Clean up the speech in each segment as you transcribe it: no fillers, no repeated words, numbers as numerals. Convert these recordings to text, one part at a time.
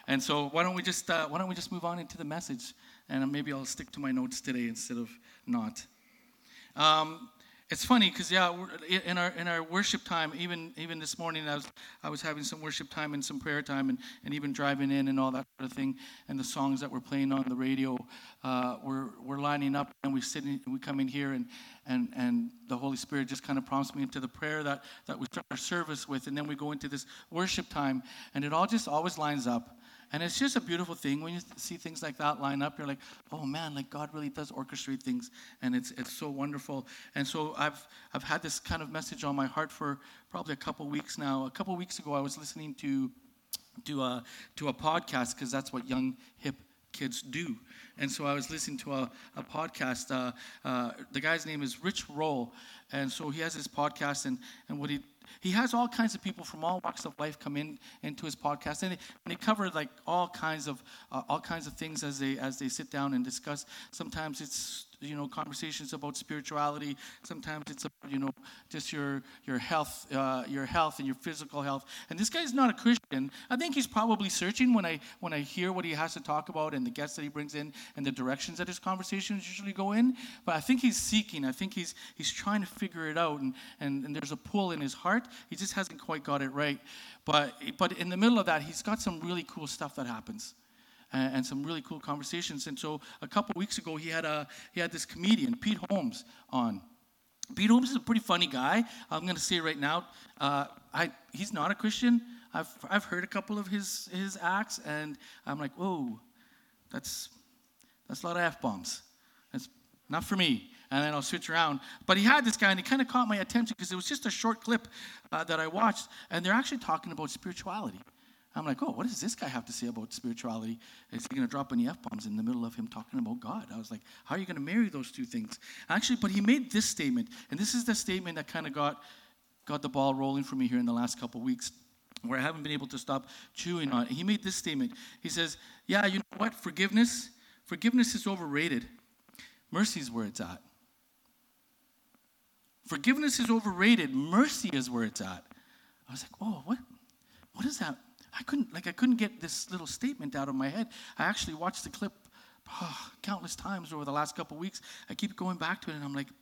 And so why don't we just move on into the message, and maybe I'll stick to my notes today instead of not. It's funny because in our worship time, even this morning, I was having some worship time and some prayer time, and even driving in and all that sort of thing, and the songs that were playing on the radio, we're lining up, and we come in here, and the Holy Spirit just kind of prompts me into the prayer that we start our service with, and then we go into this worship time, and it all just always lines up. And it's just a beautiful thing when you see things like that line up. You're like, oh man, like God really does orchestrate things, and it's so wonderful. And so I've had this kind of message on my heart for probably a couple weeks now. A couple weeks ago, I was listening to a podcast, because that's what young hip kids do. And so I was listening to a podcast. The guy's name is Rich Roll, and so he has this podcast, and what he has all kinds of people from all walks of life come into his podcast, and they cover like all kinds of things as they sit down and discuss. Sometimes it's conversations about spirituality. Sometimes it's about, just your health and your physical health. And this guy's not a Christian. I think he's probably searching when I hear what he has to talk about and the guests that he brings in and the directions that his conversations usually go in. But I think he's seeking. I think he's trying to figure it out, and there's a pull in his heart. He just hasn't quite got it right. But in the middle of that, he's got some really cool stuff that happens. And some really cool conversations. And so a couple weeks ago, he had this comedian, Pete Holmes, on. Pete Holmes is a pretty funny guy. I'm going to say right now, he's not a Christian. I've heard a couple of his acts, and I'm like, whoa, that's a lot of F-bombs. That's not for me. And then I'll switch around. But he had this guy, and he kind of caught my attention because it was just a short clip that I watched, and they're actually talking about spirituality. I'm like, oh, what does this guy have to say about spirituality? Is he going to drop any F-bombs in the middle of him talking about God? I was like, how are you going to marry those two things? Actually, but he made this statement, and this is the statement that kind of got the ball rolling for me here in the last couple of weeks, where I haven't been able to stop chewing on it. He made this statement. He says, yeah, you know what? Forgiveness is overrated. Mercy is where it's at. Forgiveness is overrated. Mercy is where it's at. I was like, oh, what is that? I couldn't get this little statement out of my head. I actually watched the clip countless times over the last couple of weeks. I keep going back to it, and I'm like,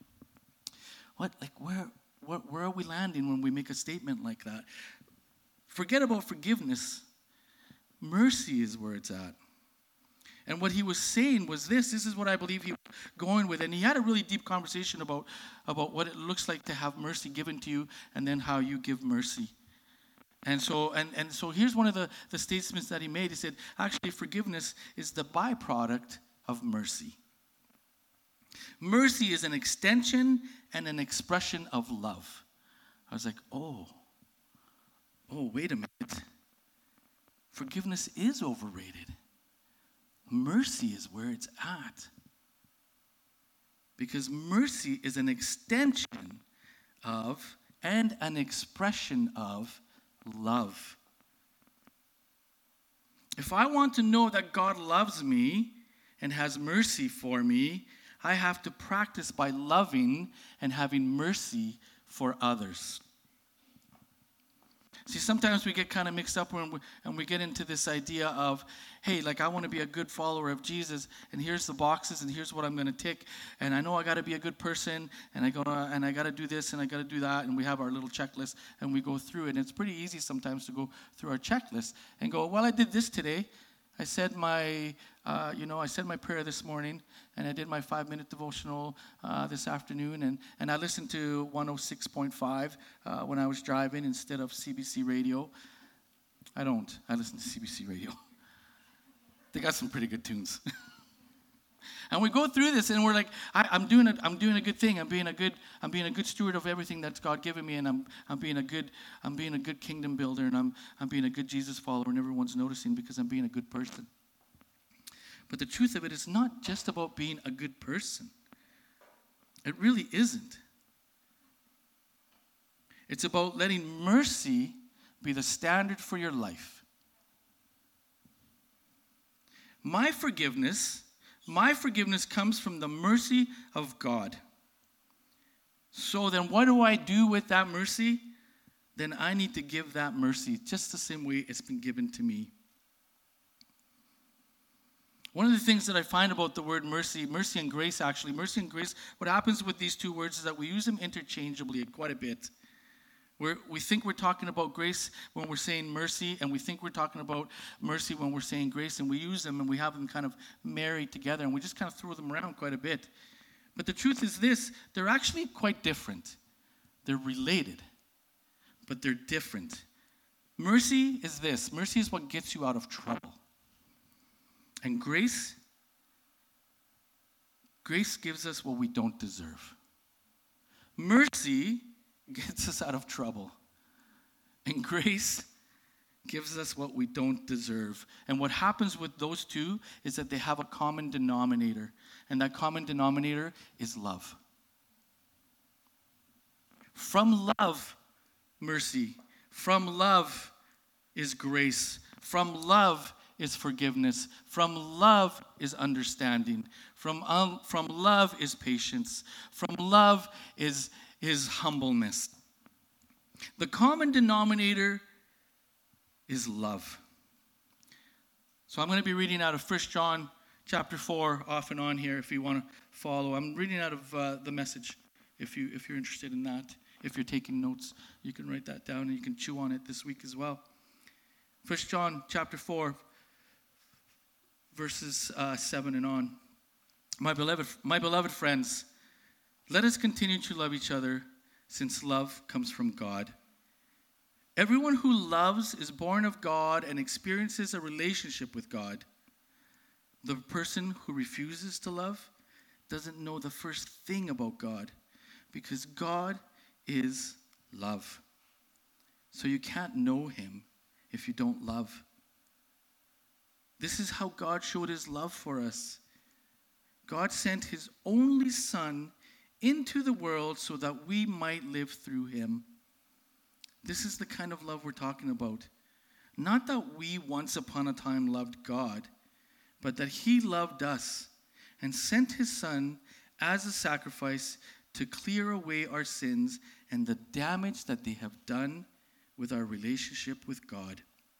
where are we landing when we make a statement like that? Forget about forgiveness. Mercy is where it's at. And what he was saying was this is what I believe he was going with. And he had a really deep conversation about what it looks like to have mercy given to you, and then how you give mercy. And so here's one of the statements that he made. He said, actually, forgiveness is the byproduct of mercy. Mercy is an extension and an expression of love. I was like, oh, wait a minute. Forgiveness is overrated. Mercy is where it's at. Because mercy is an extension of and an expression of love. If I want to know that God loves me and has mercy for me, I have to practice by loving and having mercy for others. See, sometimes we get kind of mixed up when we get into this idea of, hey, like I want to be a good follower of Jesus, and here's the boxes, and here's what I'm going to tick, and I know I got to be a good person, and I got to do this, and I got to do that, and we have our little checklist, and we go through it. And it's pretty easy sometimes to go through our checklist and go, well, I did this today. I said my prayer this morning, and I did my 5-minute devotional this afternoon, and I listened to 106.5 when I was driving instead of CBC radio. I listen to CBC radio. They got some pretty good tunes. And we go through this, and we're like, I'm doing a good thing. I'm being a good steward of everything that's God given me, and I'm being a good kingdom builder, and I'm being a good Jesus follower, and everyone's noticing because I'm being a good person. But the truth of it is not just about being a good person. It really isn't. It's about letting mercy be the standard for your life. My forgiveness comes from the mercy of God. So then what do I do with that mercy? Then I need to give that mercy just the same way it's been given to me. One of the things that I find about the word mercy and grace actually, mercy and grace, what happens with these two words is that we use them interchangeably quite a bit. We think we're talking about grace when we're saying mercy, and we think we're talking about mercy when we're saying grace, and we use them and we have them kind of married together, and we just kind of throw them around quite a bit. But the truth is this, they're actually quite different. They're related, but they're different. Mercy is this. Mercy is what gets you out of trouble. And grace gives us what we don't deserve. Mercy gets us out of trouble. And grace gives us what we don't deserve. And what happens with those two is that they have a common denominator. And that common denominator is love. From love, mercy. From love is grace. From love is forgiveness. From love is understanding. From love is patience. From love is humbleness. The common denominator is love. So I'm going to be reading out of 1 John chapter 4 off and on here if you want to follow. I'm reading out of the Message if you're interested in that. If you're taking notes, you can write that down and you can chew on it this week as well. 1 John chapter 4 verses 7 and on. My beloved friends, let us continue to love each other, since love comes from God. Everyone who loves is born of God and experiences a relationship with God. The person who refuses to love doesn't know the first thing about God, because God is love. So you can't know him if you don't love. This is how God showed his love for us. God sent his only Son into the world so that we might live through him. This is the kind of love we're talking about. Not that we once upon a time loved God, but that he loved us and sent his Son as a sacrifice to clear away our sins and the damage that they have done with our relationship with God.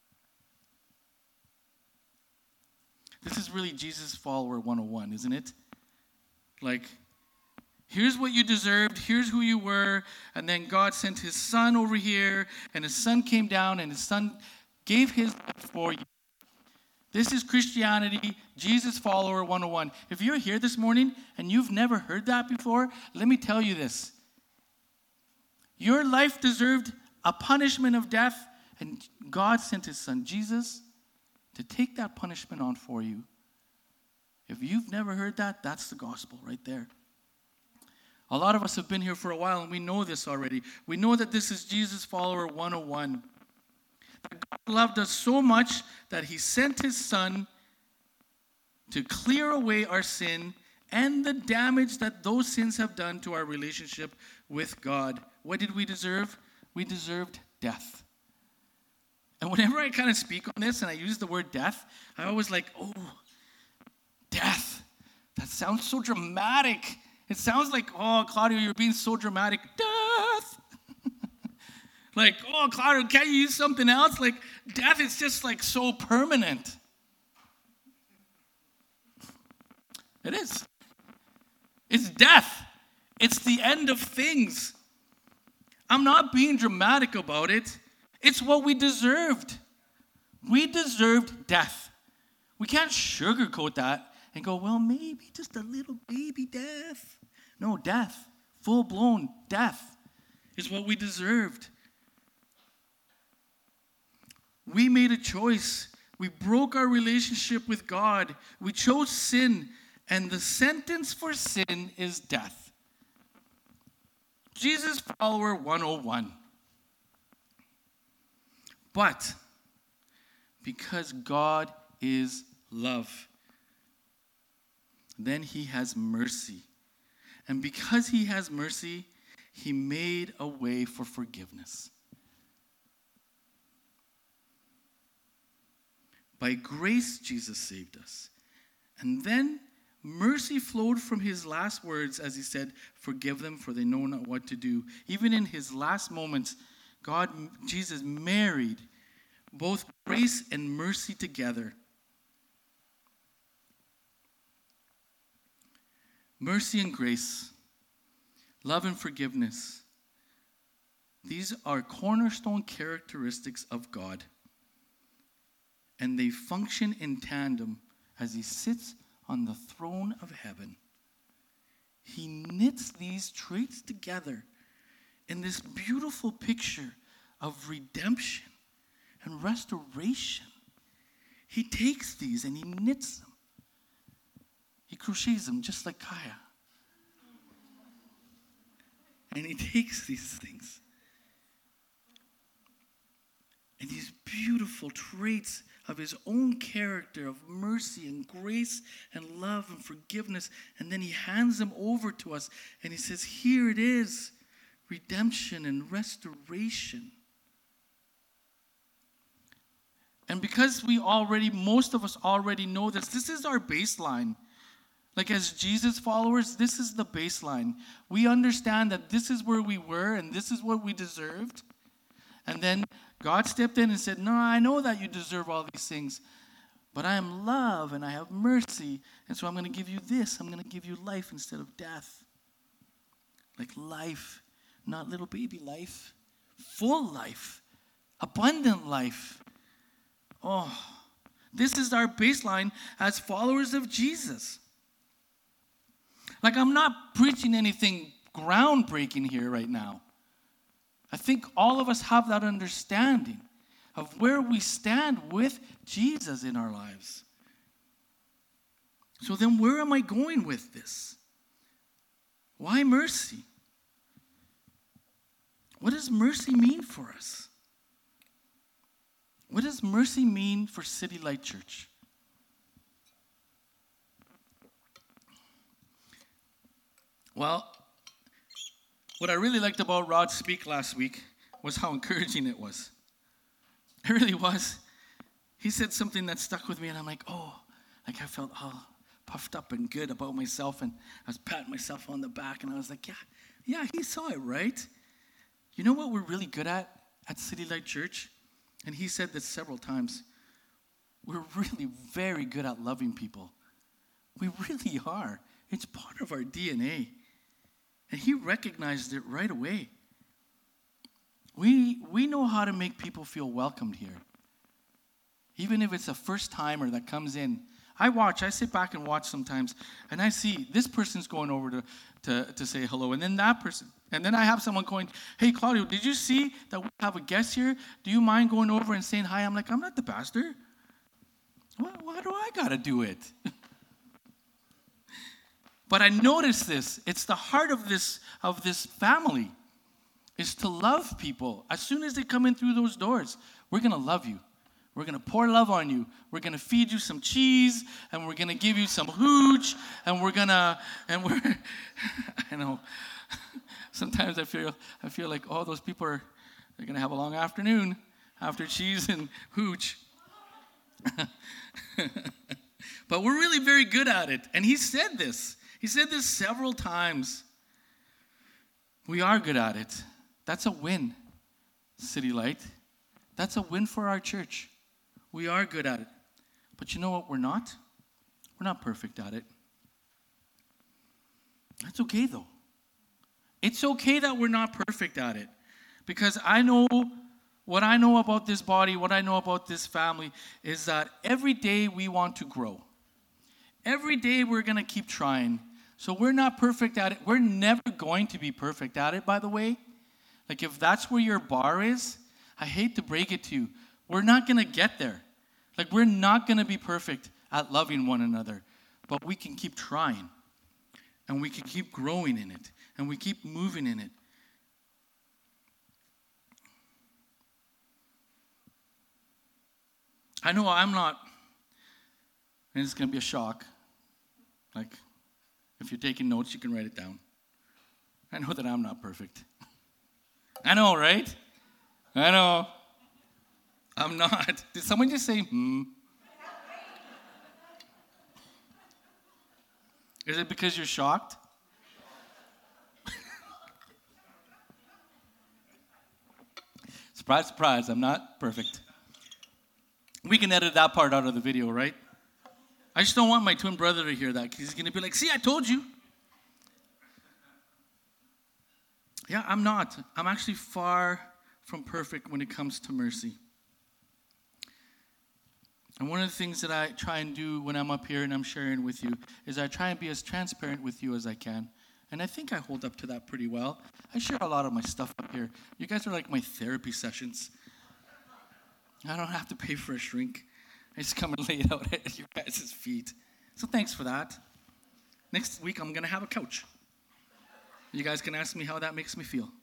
This is really Jesus Follower 101, isn't it? Like, here's what you deserved, here's who you were, and then God sent his Son over here, and his Son came down, and his Son gave his life for you. This is Christianity, Jesus Follower 101. If you're here this morning and you've never heard that before, let me tell you this. Your life deserved a punishment of death, and God sent his Son, Jesus, to take that punishment on for you. If you've never heard that, that's the gospel right there. A lot of us have been here for a while, and we know this already. We know that this is Jesus Follower 101. That God loved us so much that he sent his Son to clear away our sin and the damage that those sins have done to our relationship with God. What did we deserve? We deserved death. And whenever I kind of speak on this and I use the word death, I always like, oh, death. That sounds so dramatic. It sounds like, oh, Claudio, you're being so dramatic. Death. Like, oh, Claudio, can't you use something else? Like, death is just like so permanent. It is. It's death. It's the end of things. I'm not being dramatic about it. It's what we deserved. We deserved death. We can't sugarcoat that and go, well, maybe just a little baby death. No, death, full-blown death is what we deserved. We made a choice. We broke our relationship with God. We chose sin, and the sentence for sin is death. Jesus Follower 101. But because God is love, then he has mercy. And because he has mercy, he made a way for forgiveness. By grace, Jesus saved us. And then mercy flowed from his last words as he said, forgive them for they know not what to do. Even in his last moments, Jesus married both grace and mercy together. Mercy and grace, love and forgiveness. These are cornerstone characteristics of God. And they function in tandem as he sits on the throne of heaven. He knits these traits together in this beautiful picture of redemption and restoration. He takes these and he knits them. He crochets them just like Kaya. And he takes these things and these beautiful traits of his own character of mercy and grace and love and forgiveness. And then he hands them over to us and he says, here it is, redemption and restoration. And because most of us already know this is our baseline. Like as Jesus followers, this is the baseline. We understand that this is where we were and this is what we deserved. And then God stepped in and said, no, I know that you deserve all these things, but I am love and I have mercy. And so I'm going to give you this. I'm going to give you life instead of death. Like life, not little baby life, full life, abundant life. Oh, this is our baseline as followers of Jesus. Like I'm not preaching anything groundbreaking here right now. I think all of us have that understanding of where we stand with Jesus in our lives. So then where am I going with this? Why mercy? What does mercy mean for us? What does mercy mean for City Light Church? Well, what I really liked about Rod's speak last week was how encouraging it was. It really was. He said something that stuck with me, and I'm like, I felt all puffed up and good about myself, and I was patting myself on the back, and I was like, yeah, he saw it, right? You know what we're really good at City Light Church? And he said this several times. We're really very good at loving people. We really are. It's part of our DNA. And he recognized it right away. We know how to make people feel welcomed here. Even if it's a first timer that comes in. I sit back and watch sometimes, and I see this person's going over to say hello, and then that person. And then I have someone going, hey, Claudio, did you see that we have a guest here? Do you mind going over and saying hi? I'm like, I'm not the pastor. Why do I got to do it? But I noticed this. It's the heart of this family is to love people. As soon as they come in through those doors, we're going to love you. We're going to pour love on you. We're going to feed you some cheese, and we're going to give you some hooch, and we're I know. Sometimes I feel like, those people they're going to have a long afternoon after cheese and hooch. But we're really very good at it. And he said this. He said this several times. We are good at it. That's a win, City Light. That's a win for our church. We are good at it. But you know what we're not? We're not perfect at it. That's okay, though. It's okay that we're not perfect at it. Because I know what I know about this body, what I know about this family, is that every day we want to grow. Every day we're going to keep trying. So we're not perfect at it. We're never going to be perfect at it, by the way. Like if that's where your bar is, I hate to break it to you, we're not going to get there. Like we're not going to be perfect at loving one another. But we can keep trying. And we can keep growing in it. And we keep moving in it. I know I'm not, and it's going to be a shock. Like, if you're taking notes, you can write it down. I know that I'm not perfect. I know, right? I know. I'm not. Did someone just say, Is it because you're shocked? Surprise, surprise, I'm not perfect. We can edit that part out of the video, right? I just don't want my twin brother to hear that because he's going to be like, see, I told you. Yeah, I'm not. I'm actually far from perfect when it comes to mercy. And one of the things that I try and do when I'm up here and I'm sharing with you is I try and be as transparent with you as I can. And I think I hold up to that pretty well. I share a lot of my stuff up here. You guys are like my therapy sessions. I don't have to pay for a shrink. I just come and lay it out at your guys' feet. So thanks for that. Next week, I'm going to have a couch. You guys can ask me how that makes me feel.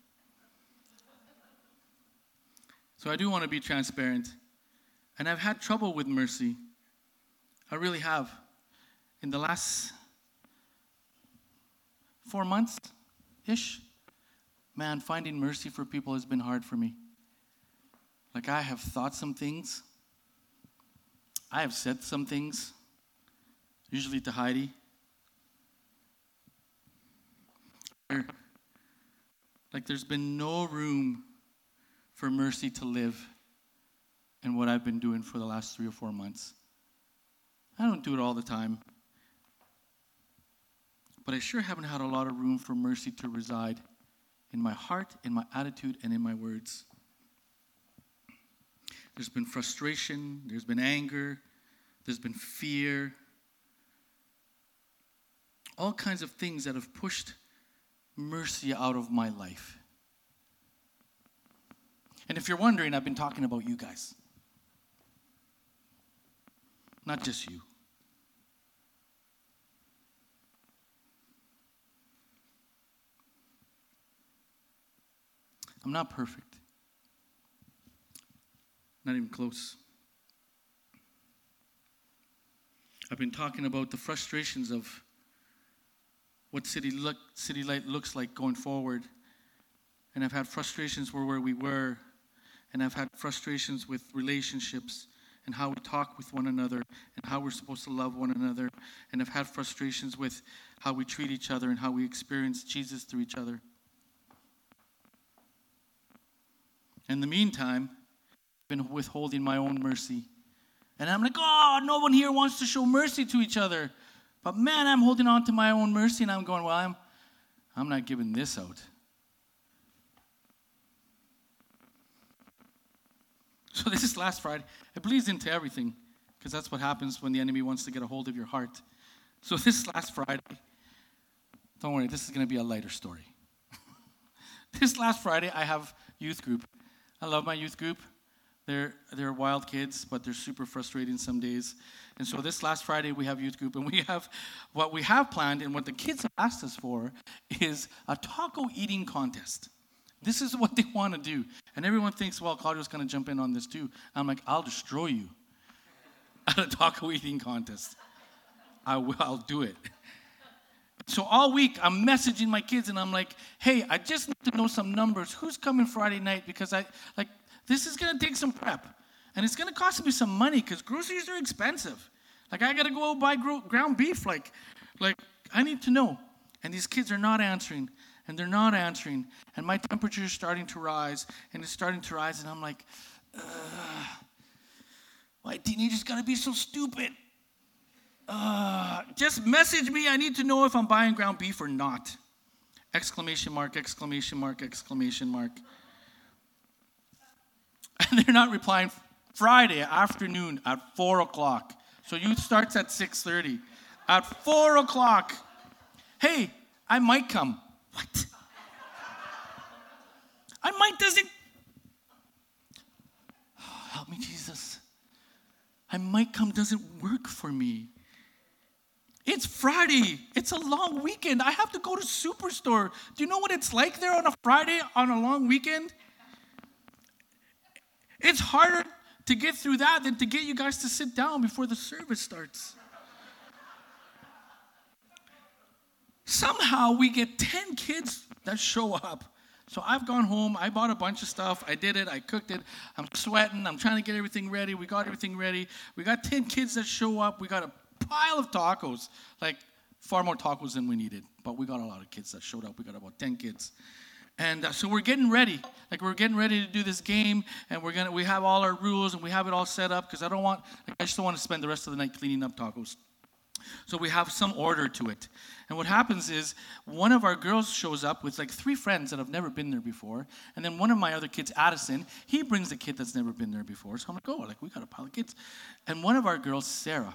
So I do want to be transparent. And I've had trouble with mercy. I really have. In the last 4 months-ish, man, finding mercy for people has been hard for me. Like, I have thought some things. I have said some things, usually to Heidi. Like, there's been no room for mercy to live in what I've been doing for the last 3 or 4 months. I don't do it all the time. But I sure haven't had a lot of room for mercy to reside in my heart, in my attitude, and in my words. There's been frustration, there's been anger, there's been fear. All kinds of things that have pushed mercy out of my life. And if you're wondering, I've been talking about you guys. Not just you. I'm not perfect. Not even close. I've been talking about the frustrations of what City Light looks like going forward. And I've had frustrations where we were. And I've had frustrations with relationships and how we talk with one another and how we're supposed to love one another. And I've had frustrations with how we treat each other and how we experience Jesus through each other. In the meantime, I've been withholding my own mercy. And I'm like, oh, no one here wants to show mercy to each other. But man, I'm holding on to my own mercy and I'm going, well, I'm not giving this out. So this is last Friday. It bleeds into everything because that's what happens when the enemy wants to get a hold of your heart. So this last Friday, don't worry, this is going to be a lighter story. This last Friday, I have youth group. I love my youth group. They're wild kids, but they're super frustrating some days. And so this last Friday, we have youth group, and what we have planned and what the kids have asked us for is a taco eating contest. This is what they want to do. And everyone thinks, well, Claudio's going to jump in on this too. I'm like, I'll destroy you at a taco eating contest. I'll do it. So all week, I'm messaging my kids, and I'm like, hey, I just need to know some numbers. Who's coming Friday night? Because this is going to take some prep. And it's going to cost me some money because groceries are expensive. Like, I got to go buy ground beef. Like, I need to know. And these kids are not answering. And they're not answering. And my temperature is starting to rise. And it's starting to rise. And I'm like, why teenagers got to be so stupid? Just message me. I need to know if I'm buying ground beef or not. Exclamation mark, exclamation mark, exclamation mark. And they're not replying. Friday afternoon at 4 o'clock. So youth starts at 6:30. At 4 o'clock. Hey, I might come. What? I might doesn't. Oh, help me, Jesus. I might come doesn't work for me. It's Friday. It's a long weekend. I have to go to Superstore. Do you know what it's like there on a Friday on a long weekend? It's harder to get through that than to get you guys to sit down before the service starts. Somehow we get 10 kids that show up. So I've gone home. I bought a bunch of stuff. I did it. I cooked it. I'm sweating. I'm trying to get everything ready. We got everything ready. We got 10 kids that show up. We got a pile of tacos, like far more tacos than we needed. But we got a lot of kids that showed up. We got about 10 kids. And so we're getting ready. Like, we're getting ready to do this game. And we have all our rules and we have it all set up because I just don't want to spend the rest of the night cleaning up tacos. So we have some order to it. And what happens is one of our girls shows up with like 3 friends that have never been there before. And then one of my other kids, Addison, he brings a kid that's never been there before. So I'm like, oh, like we got a pile of kids. And one of our girls, Sarah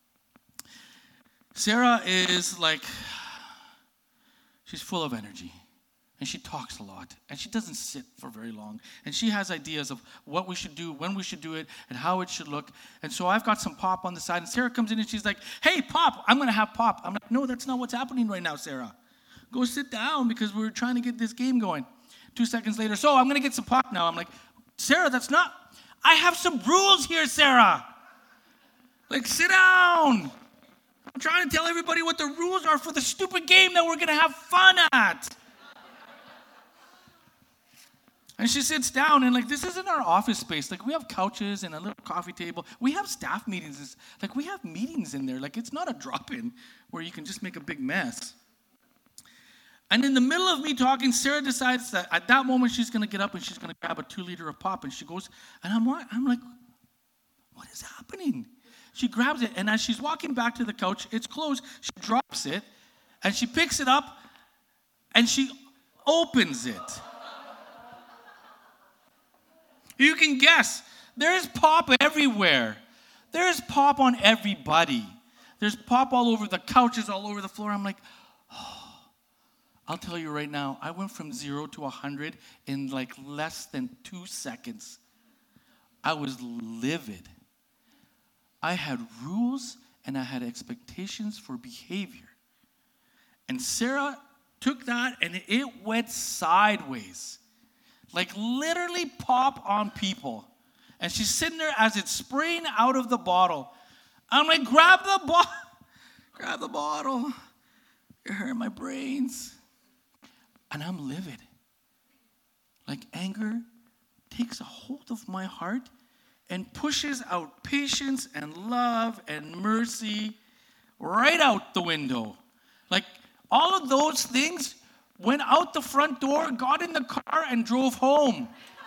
is like, she's full of energy. And she talks a lot. And she doesn't sit for very long. And she has ideas of what we should do, when we should do it, and how it should look. And so I've got some pop on the side. And Sarah comes in and she's like, hey, pop, I'm going to have pop. I'm like, no, that's not what's happening right now, Sarah. Go sit down because we're trying to get this game going. 2 seconds later, so I'm going to get some pop now. I'm like, Sarah, that's not, I have some rules here, Sarah. Like, sit down. I'm trying to tell everybody what the rules are for the stupid game that we're going to have fun at. And she sits down, and like, this isn't our office space. Like, we have couches and a little coffee table. We have staff meetings. Like, we have meetings in there. Like, it's not a drop-in where you can just make a big mess. And in the middle of me talking, Sarah decides that at that moment she's going to get up and she's going to grab a 2-liter of pop. And she goes, and I'm like, what is happening? She grabs it, and as she's walking back to the couch, it's closed. She drops it, and she picks it up, and she opens it. You can guess. There's pop everywhere. There's pop on everybody. There's pop all over the couches, all over the floor. I'm like, oh. I'll tell you right now, I went from 0 to 100 in like less than 2 seconds. I was livid. I had rules and I had expectations for behavior. And Sarah took that and it went sideways. Like literally pop on people. And she's sitting there as it's spraying out of the bottle. I'm like, grab the bottle. You're hurting my brains. And I'm livid. Like anger takes a hold of my heart and pushes out patience and love and mercy right out the window. Like all of those things went out the front door, got in the car, and drove home.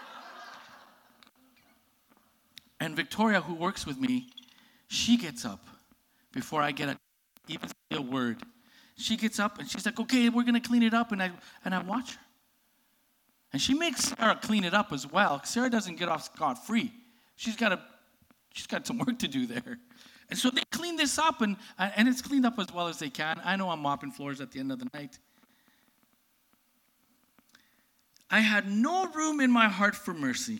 And Victoria, who works with me, she gets up before I get even say a word. She gets up and she's like, okay, we're going to clean it up. And I watch her. And she makes Sarah clean it up as well. Sarah doesn't get off scot-free. She's got some work to do there. And so they clean this up, and it's cleaned up as well as they can. I know I'm mopping floors at the end of the night. I had no room in my heart for mercy.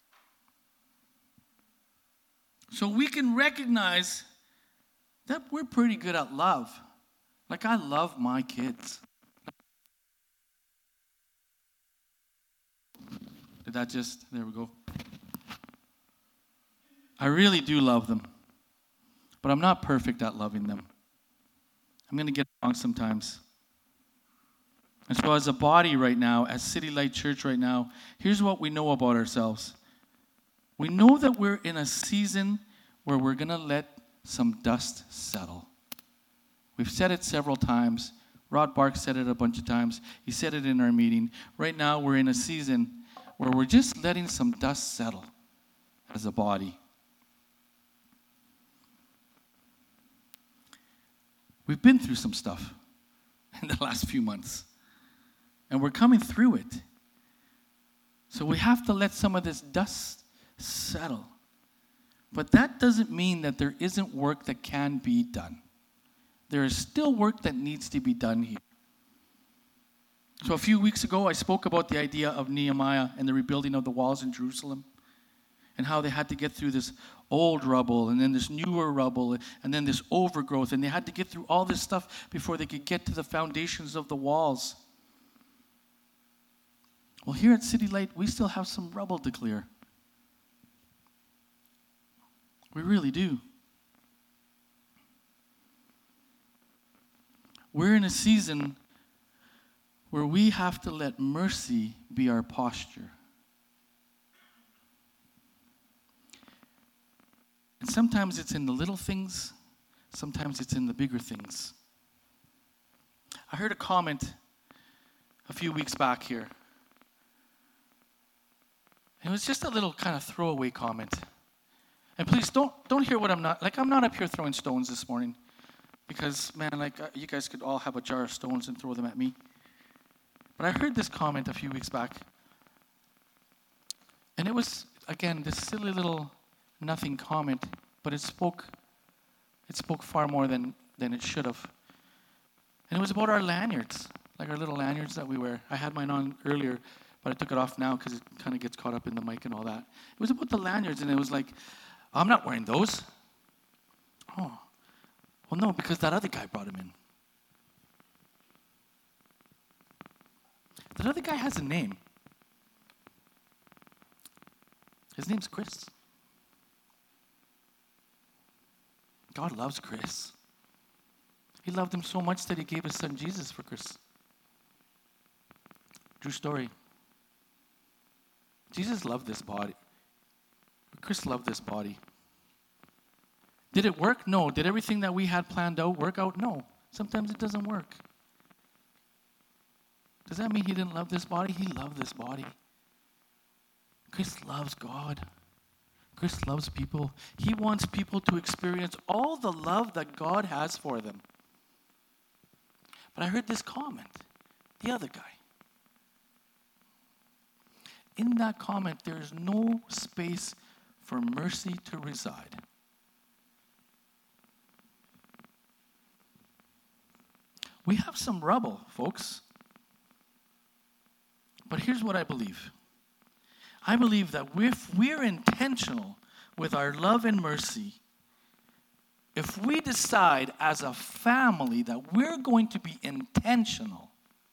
So we can recognize that we're pretty good at love. Like I love my kids. There we go. I really do love them. But I'm not perfect at loving them. I'm going to get it wrong sometimes. And so as a body right now, as City Light Church right now, here's what we know about ourselves. We know that we're in a season where we're going to let some dust settle. We've said it several times. Rod Bark said it a bunch of times. He said it in our meeting. Right now, we're in a season where we're just letting some dust settle as a body. We've been through some stuff in the last few months. And we're coming through it. So we have to let some of this dust settle. But that doesn't mean that there isn't work that can be done. There is still work that needs to be done here. So a few weeks ago, I spoke about the idea of Nehemiah and the rebuilding of the walls in Jerusalem and how they had to get through this old rubble and then this newer rubble and then this overgrowth. And they had to get through all this stuff before they could get to the foundations of the walls. Well, here at City Light, we still have some rubble to clear. We really do. We're in a season where we have to let mercy be our posture. And sometimes it's in the little things, sometimes it's in the bigger things. I heard a comment a few weeks back here. It was just a little kind of throwaway comment. And please don't hear what I'm not up here throwing stones this morning. because, man, like, you guys could all have a jar of stones and throw them at me. But I heard this comment a few weeks back. And it was, again, this silly little nothing comment, but it spoke far more than it should have. And it was about our lanyards, like our little lanyards that we wear. I had mine on earlier, but I took it off now because it kind of gets caught up in the mic and all that. It was about the lanyards, and it was like, I'm not wearing those. Oh, well, no, because that other guy brought him in. That other guy has a name. His name's Chris. God loves Chris. He loved him so much that he gave his son Jesus for Chris. True story. Jesus loved this body. Chris loved this body. Did it work? No. Did everything that we had planned out work out? No. Sometimes it doesn't work. Does that mean he didn't love this body? He loved this body. Chris loves God. Chris loves people. He wants people to experience all the love that God has for them. But I heard this comment, the other guy. In that comment, there is no space for mercy to reside. We have some rubble, folks. But here's what I believe. I believe that if we're intentional with our love and mercy, if we decide as a family that we're going to be intentional,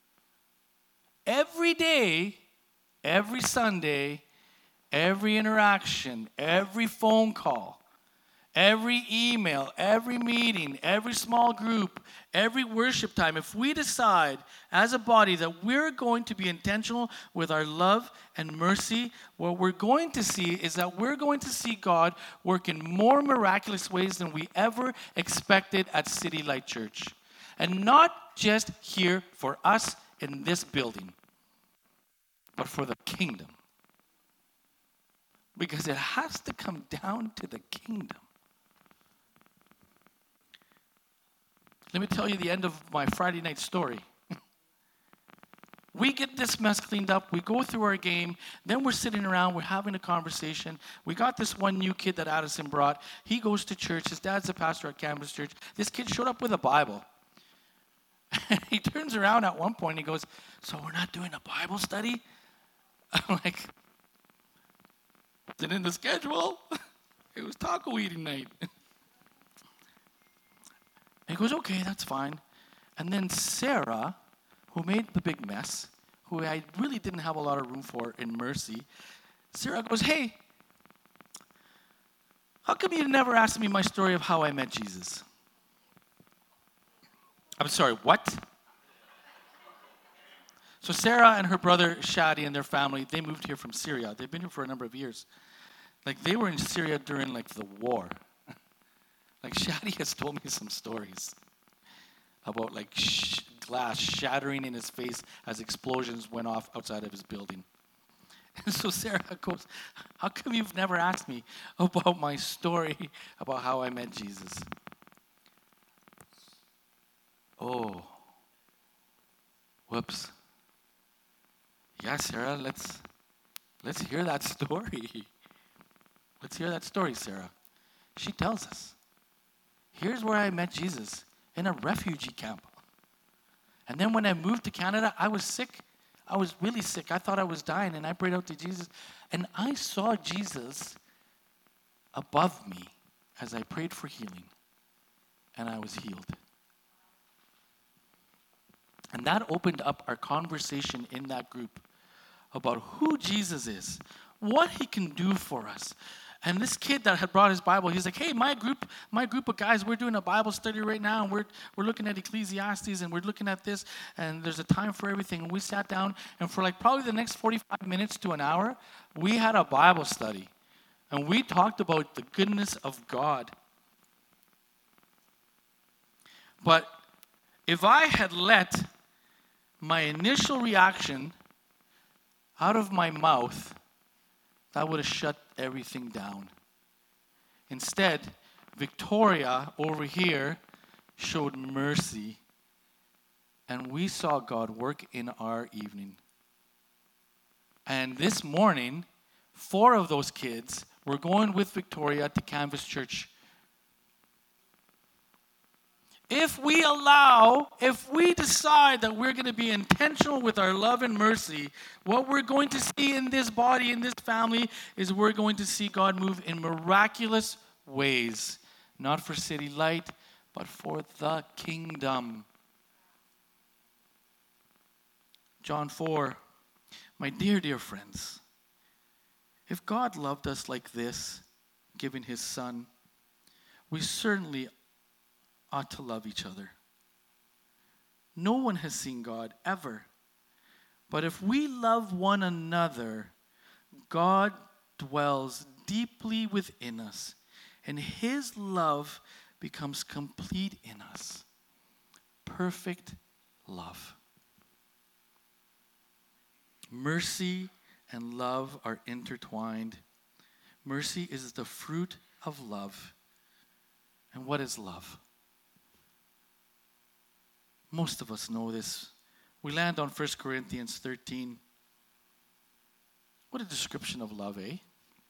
every day, every Sunday, every interaction, every phone call, every email, every meeting, every small group, every worship time, if we decide as a body that we're going to be intentional with our love and mercy, what we're going to see is that we're going to see God work in more miraculous ways than we ever expected at City Light Church. And not just here for us in this building, but for the kingdom. Because it has to come down to the kingdom. Let me tell you the end of my Friday night story. We get this mess cleaned up. We go through our game. Then we're sitting around. We're having a conversation. We got this one new kid that Addison brought. He goes to church. His dad's a pastor at Campus Church. This kid showed up with a Bible. And he turns around at one point and he goes, "So we're not doing a Bible study?" I'm like, "Is it in the schedule?" It was taco eating night. And he goes, "Okay, that's fine." And then Sarah, who made the big mess, who I really didn't have a lot of room for in mercy, Sarah goes, "Hey, how come you never asked me my story of how I met Jesus?" I'm sorry, what? So Sarah and her brother Shadi and their family, they moved here from Syria. They've been here for a number of years. Like, they were in Syria during, like, the war. Like, Shadi has told me some stories about, like, glass shattering in his face as explosions went off outside of his building. And so Sarah goes, "How come you've never asked me about my story about how I met Jesus?" Oh, whoops. Yeah, Sarah, let's hear that story. Let's hear that story, Sarah. She tells us. Here's where I met Jesus, in a refugee camp. And then when I moved to Canada, I was sick. I was really sick. I thought I was dying, and I prayed out to Jesus. And I saw Jesus above me as I prayed for healing. And I was healed. And that opened up our conversation in that group about who Jesus is, what he can do for us. And this kid that had brought his Bible, he's like, "Hey, my group of guys, we're doing a Bible study right now, and we're looking at Ecclesiastes, and we're looking at this, and there's a time for everything." And we sat down, and for like probably the next 45 minutes to an hour, we had a Bible study. And we talked about the goodness of God. But if I had let my initial reaction out of my mouth, that would have shut everything down. Instead, Victoria over here, showed mercy, and we saw God work in our evening. And this morning, 4 of those kids were going with Victoria to Canvas Church. If we decide that we're going to be intentional with our love and mercy, what we're going to see in this body, in this family, is we're going to see God move in miraculous ways. Not for City Light, but for the kingdom. John 4. My dear, dear friends, if God loved us like this, giving his Son, we certainly ought to love each other. No one has seen God ever. But if we love one another, God dwells deeply within us, and his love becomes complete in us. Perfect love. Mercy and love are intertwined. Mercy is the fruit of love. And what is love? Most of us know this. We land on 1 Corinthians 13. What a description of love, eh?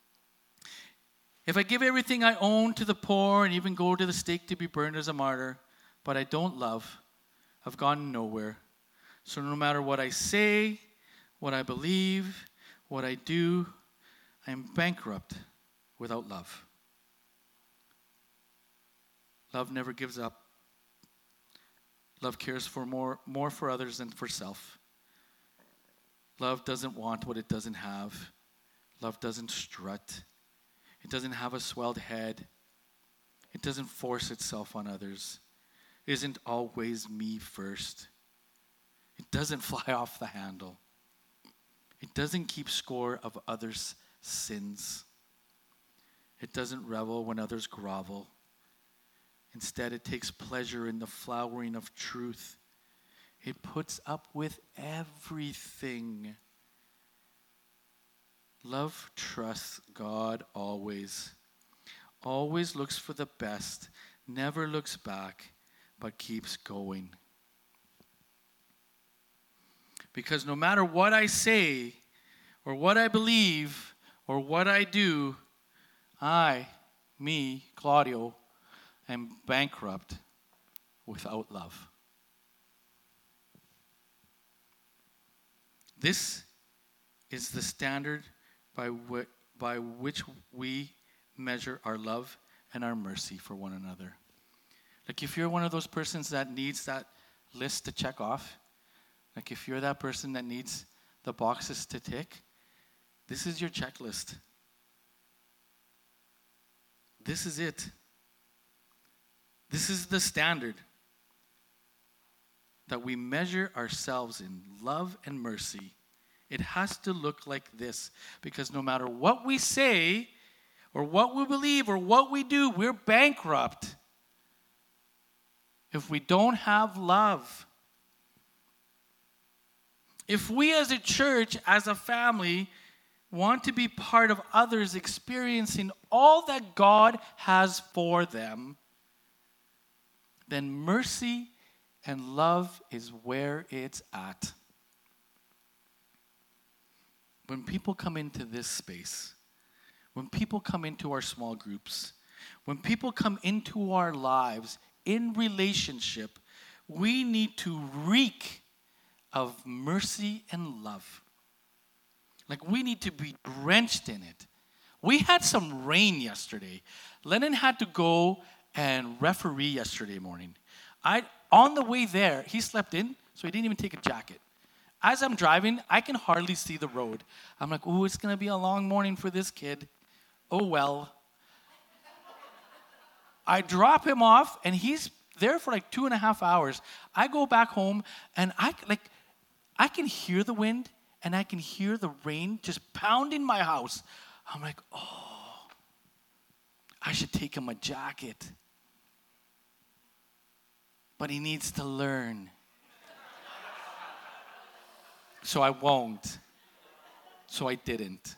If I give everything I own to the poor and even go to the stake to be burned as a martyr, but I don't love, I've gone nowhere. So no matter what I say, what I believe, what I do, I am bankrupt without love. Love never gives up. Love cares for more for others than for self. Love doesn't want what it doesn't have. Love doesn't strut. It doesn't have a swelled head. It doesn't force itself on others. It isn't always me first. It doesn't fly off the handle. It doesn't keep score of others' sins. It doesn't revel when others grovel. Instead, it takes pleasure in the flowering of truth. It puts up with everything. Love trusts God always. Always looks for the best. Never looks back, but keeps going. Because no matter what I say, or what I believe, or what I do, Claudio, am bankrupt without love. This is the standard by which we measure our love and our mercy for one another. Like if you're one of those persons that needs that list to check off, like if you're that person that needs the boxes to tick, this is your checklist. This is it. This is the standard that we measure ourselves in love and mercy. It has to look like this, because no matter what we say or what we believe or what we do, we're bankrupt if we don't have love. If we as a church, as a family, want to be part of others experiencing all that God has for them, then mercy and love is where it's at. When people come into this space, when people come into our small groups, when people come into our lives in relationship, we need to reek of mercy and love. Like we need to be drenched in it. We had some rain yesterday. Lennon had to go and referee yesterday morning. On the way there, he slept in, so he didn't even take a jacket. As I'm driving, I can hardly see the road. I'm like, ooh, it's going to be a long morning for this kid. Oh, well. I drop him off, and he's there for like 2.5 hours. I go back home, and I can hear the wind, and I can hear the rain just pounding my house. I'm like, oh, I should take him a jacket. But he needs to learn. So I won't. So I didn't.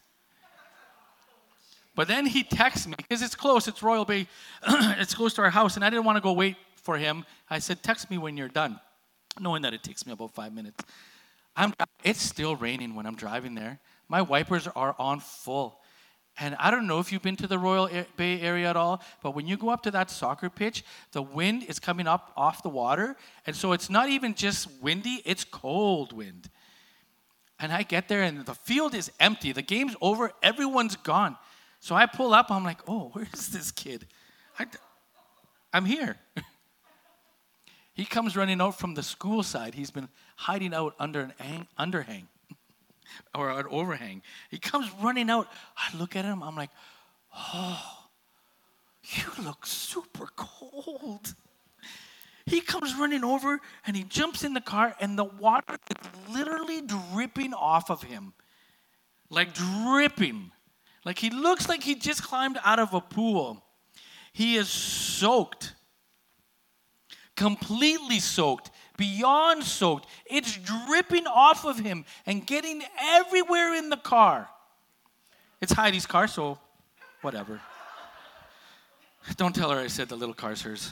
But then he texts me, because it's close, it's Royal Bay, it's close to our house, and I didn't want to go wait for him. I said, text me when you're done, knowing that it takes me about 5 minutes. It's still raining when I'm driving there. My wipers are on full. And I don't know if you've been to the Royal Bay Area at all, but when you go up to that soccer pitch, the wind is coming up off the water. And so it's not even just windy, it's cold wind. And I get there and the field is empty. The game's over, everyone's gone. So I pull up, I'm like, oh, where is this kid? I'm here. He comes running out from the school side. He's been hiding out under an underhang or an overhang. He comes running out. I look at him. I'm like, oh, you look super cold. He comes running over and he jumps in the car and the water is literally dripping off of him. Like dripping. Like he looks like he just climbed out of a pool. He is soaked. Completely soaked, beyond soaked. It's dripping off of him and getting everywhere in the car. It's Heidi's car, so whatever. Don't tell her I said the little car's hers.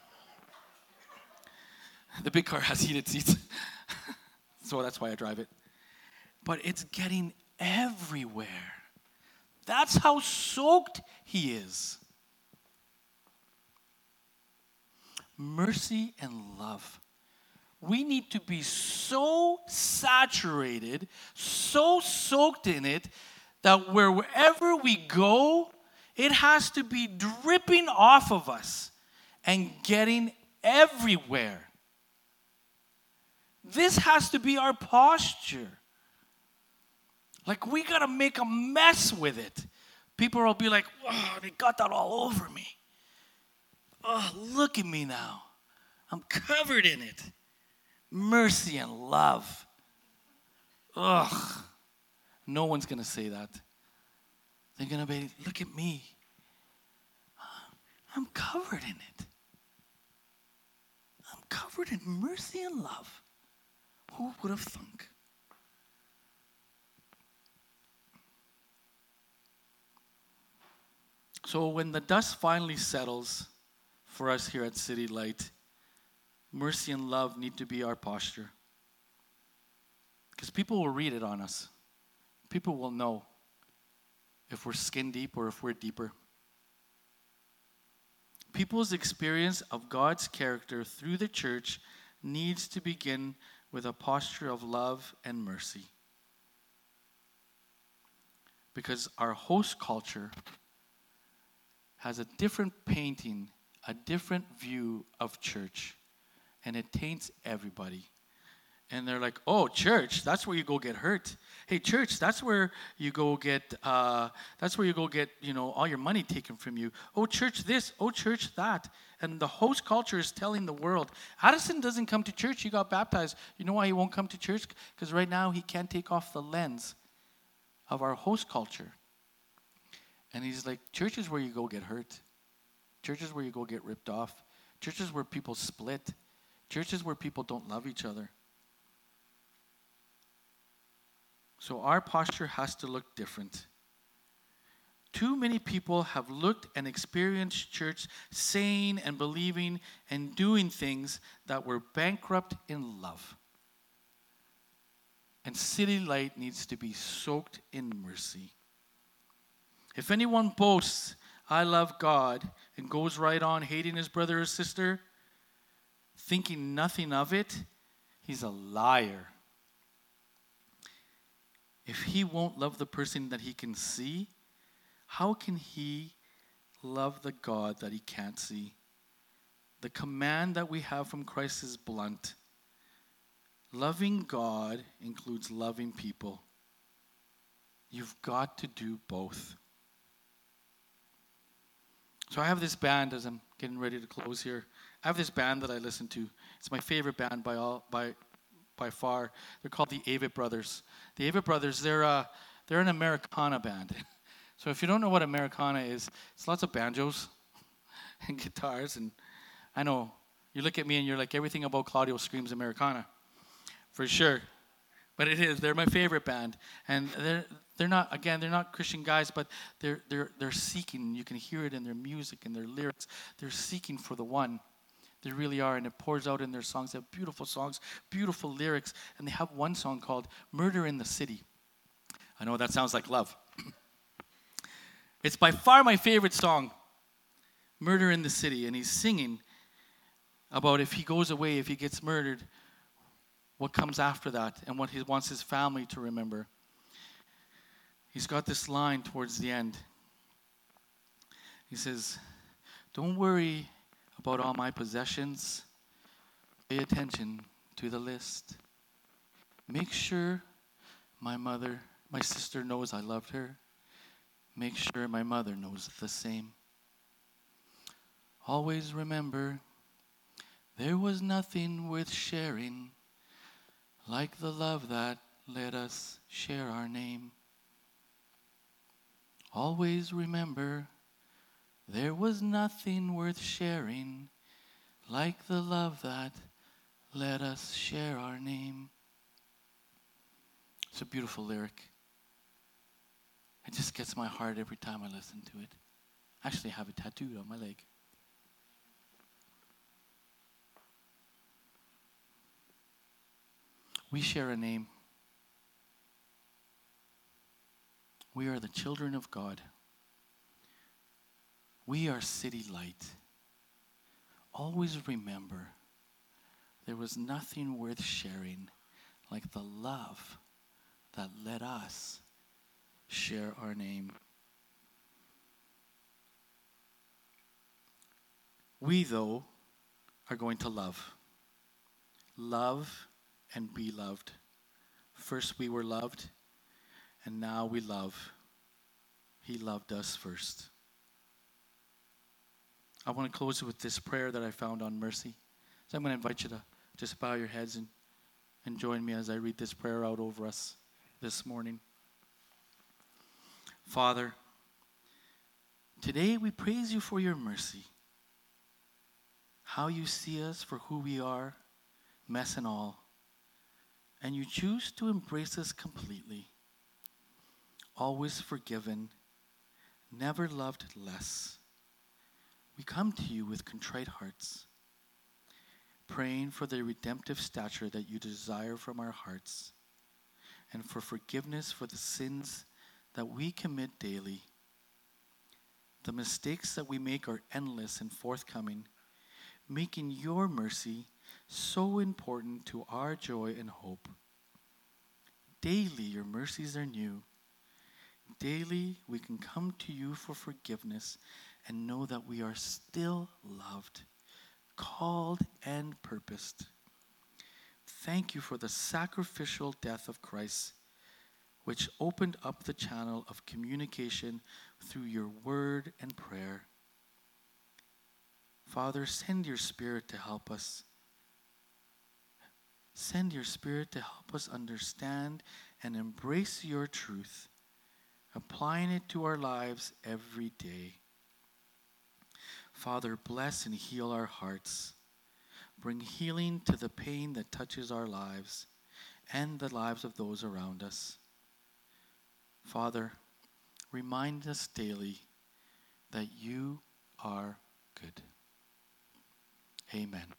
The big car has heated seats, so that's why I drive it. But it's getting everywhere. That's how soaked he is. Mercy and love. We need to be so saturated, so soaked in it, that wherever we go, it has to be dripping off of us and getting everywhere. This has to be our posture. Like we got to make a mess with it. People will be like, oh, they got that all over me. Oh, look at me now. I'm covered in it. Mercy and love. Ugh. No one's going to say that. They're going to be, look at me. I'm covered in it. I'm covered in mercy and love. Who would have thunk? So when the dust finally settles for us here at City Light, mercy and love need to be our posture. Because people will read it on us. People will know if we're skin deep or if we're deeper. People's experience of God's character through the church needs to begin with a posture of love and mercy. Because our host culture has a different painting, a different view of church, and it taints everybody. And they're like, oh, church, that's where you go get hurt. Hey, church, that's where you go get, all your money taken from you. Oh, church this, oh, church that. And the host culture is telling the world, Addison doesn't come to church, he got baptized. You know why he won't come to church? Because right now he can't take off the lens of our host culture. And he's like, church is where you go get hurt. Church is where you go get ripped off. Church is where people split. Church is where people don't love each other. So our posture has to look different. Too many people have looked and experienced church saying and believing and doing things that were bankrupt in love. And City Light needs to be soaked in mercy. If anyone boasts, I love God, and goes right on hating his brother or sister, thinking nothing of it, he's a liar. If he won't love the person that he can see, how can he love the God that he can't see? The command that we have from Christ is blunt. Loving God includes loving people. You've got to do both. So I have this band, as I'm getting ready to close here. I have this band that I listen to. It's my favorite band by far. They're called the Avett Brothers. The Avett Brothers, they're an Americana band. So if you don't know what Americana is, it's lots of banjos and guitars. And I know, you look at me and you're like, everything about Claudio screams Americana. For sure. But it is. They're my favorite band. And they're not Christian guys, but they're seeking. You can hear it in their music and their lyrics. They're seeking for the one. They really are, and it pours out in their songs. They have beautiful songs, beautiful lyrics, and they have one song called Murder in the City. I know that sounds like love. It's by far my favorite song, Murder in the City, and he's singing about if he goes away, if he gets murdered, what comes after that, and what he wants his family to remember. He's got this line towards the end. He says, "Don't worry about all my possessions. Pay attention to the list. Make sure my sister knows I loved her. Make sure my mother knows the same. Always remember, there was nothing worth sharing like the love that let us share our name. Always remember, there was nothing worth sharing like the love that let us share our name." It's a beautiful lyric. It just gets my heart every time I listen to it. I actually have it tattooed on my leg. We share a name. We are the children of God. We are City Light. Always remember, there was nothing worth sharing like the love that let us share our name. We, though, are going to love. Love and be loved. First we were loved, and now we love. He loved us first. I want to close with this prayer that I found on Mercy. So I'm going to invite you to just bow your heads and join me as I read this prayer out over us this morning. Father, today we praise you for your mercy. How you see us for who we are, mess and all. And you choose to embrace us completely. Always forgiven, never loved less. We come to you with contrite hearts, praying for the redemptive stature that you desire from our hearts, and for forgiveness for the sins that we commit daily. The mistakes that we make are endless and forthcoming, making your mercy so important to our joy and hope. Daily your mercies are new. Daily we can come to you for forgiveness and know that we are still loved, called and purposed. Thank you for the sacrificial death of Christ, which opened up the channel of communication through your word and prayer. Father, send your Spirit to help us. Send your Spirit to help us understand and embrace your truth, applying it to our lives every day. Father, bless and heal our hearts. Bring healing to the pain that touches our lives and the lives of those around us. Father, remind us daily that you are good. Amen.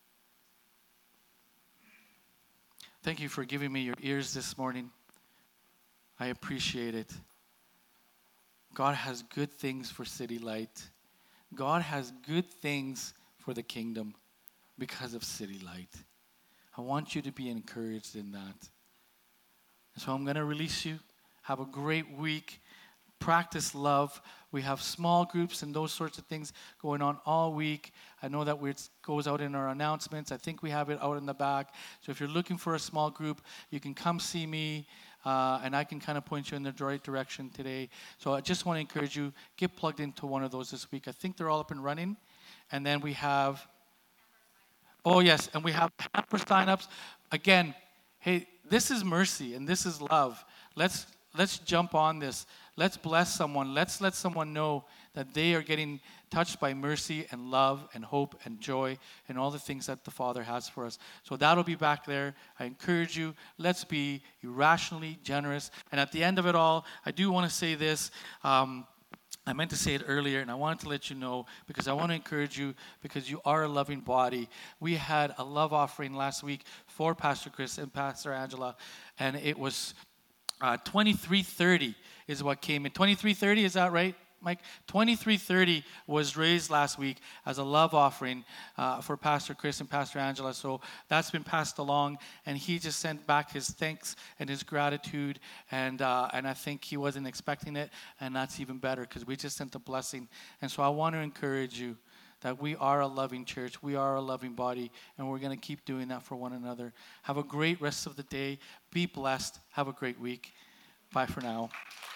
Thank you for giving me your ears this morning. I appreciate it. God has good things for City Light. God has good things for the kingdom because of City Light. I want you to be encouraged in that. So I'm going to release you. Have a great week. Practice love. We have small groups and those sorts of things going on all week. I know that it goes out in our announcements. I think we have it out in the back. So if you're looking for a small group, you can come see me, and I can kind of point you in the right direction today. So I just want to encourage you, get plugged into one of those this week. I think they're all up and running. And then we have, and we have hamper signups. Again, hey, this is mercy and this is love. Let's jump on this. Let's bless someone. Let's let someone know that they are getting touched by mercy and love and hope and joy and all the things that the Father has for us. So that'll be back there. I encourage you, let's be irrationally generous. And at the end of it all, I do want to say this. I meant to say it earlier, and I wanted to let you know because I want to encourage you because you are a loving body. We had a love offering last week for Pastor Chris and Pastor Angela, and it was $23.30 is what came in. $23.30, is that right, Mike? $23.30 was raised last week as a love offering for Pastor Chris and Pastor Angela. So that's been passed along, and he just sent back his thanks and his gratitude, and I think he wasn't expecting it, and that's even better because we just sent a blessing. And so I want to encourage you that we are a loving church, we are a loving body, and we're going to keep doing that for one another. Have a great rest of the day. Be blessed. Have a great week. Bye for now.